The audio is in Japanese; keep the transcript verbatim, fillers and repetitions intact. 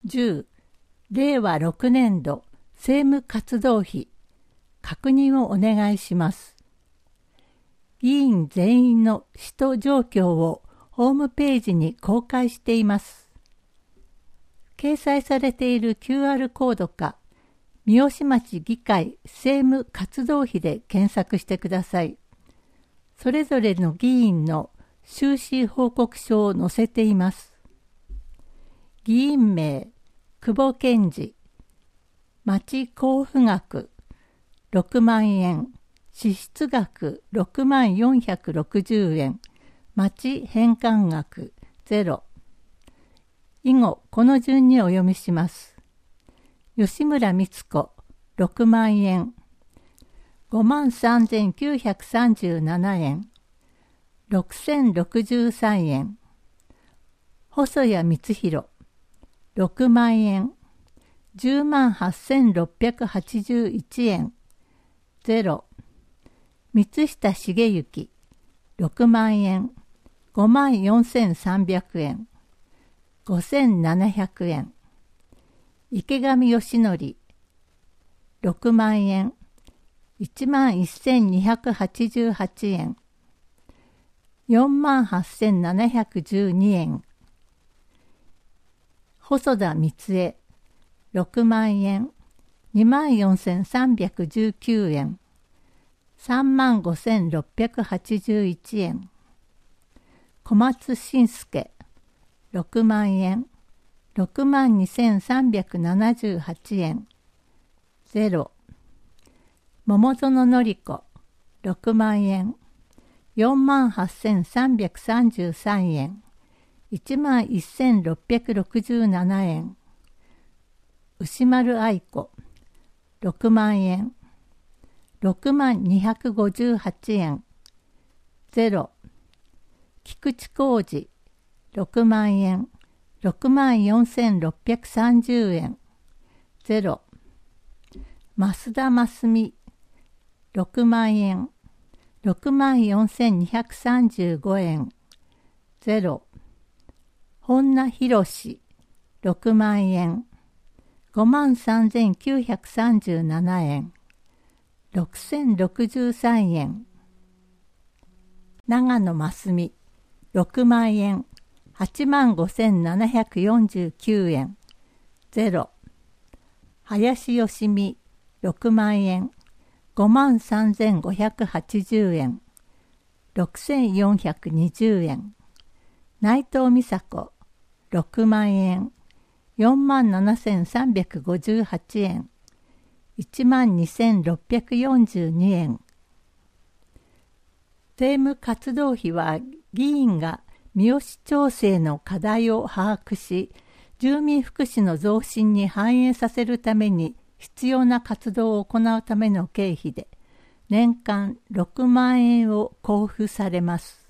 じゅう、れいわろくねんど政務活動費、確認をお願いします。議員全員の使途状況をホームページに公開しています。掲載されている キューアール コードか、三芳町議会政務活動費で検索してください。それぞれの議員の収支報告書を載せています。議員名、久保健二、町交付額ろくまんえん、支出額ろくまんよんひゃくろくじゅうえん、町返還額ゼロ。以後、この順にお読みします。吉村光子ろくまんえん、ごまんさんぜんきゅうひゃくさんじゅうななえん、ろくせんろくじゅうさんえん。細谷光弘ろくまんえん、じゅうまんはっせんろっぴゃくはちじゅういちえん、ゼロ。三下茂之ろくまんえん、ごまんよんせんさんびゃくえん、ごせんななひゃくえん。池上義則ろくまんえん、いちまんせんにひゃくはちじゅうはちえん、よんまんはっせんななひゃくじゅうにえん。細田光恵ろくまんえん、にまんよんせんさんびゃくじゅうきゅうえん、さんまんごせんろっぴゃくはちじゅういちえん。小松伸介ろくまんえん、ろくまんにせんさんびゃくななじゅうはちえん、ゼロ。桃園の子ろくまんえん、よんまんはっせんさんびゃくさんじゅうさんえん、いちまんせんろっぴゃくろくじゅうななえん。牛丸愛子ろくまんえん、ろくまんにひゃくごじゅうはちえん、ゼロ。菊池浩二ろくまんえん、ろくまんよんせんろっぴゃくさんじゅうえん、ゼロ。増田真澄ろくまんえん、ろくまんよんせんにひゃくさんじゅうごえん、ゼロ。本名博ろくまんえん、ごまんさんぜんきゅうひゃくさんじゅうななえん、ろくせんろくじゅうさんえん。長野真澄ろくまんえん、はちまんごせんななひゃくよんじゅうきゅうえん、ゼロ。林芳美ろくまんえん、ごまんさんぜんごひゃくはちじゅうえん、ろくせんよんひゃくにじゅうえん。内藤美佐子ろくまんえん、よんまんななせんさんびゃくごじゅうはちえん、いちまんにせんろっぴゃくよんじゅうにえん。政務活動費は議員が三芳町政の課題を把握し、住民福祉の増進に反映させるために必要な活動を行うための経費で、年間ろくまんえんを交付されます。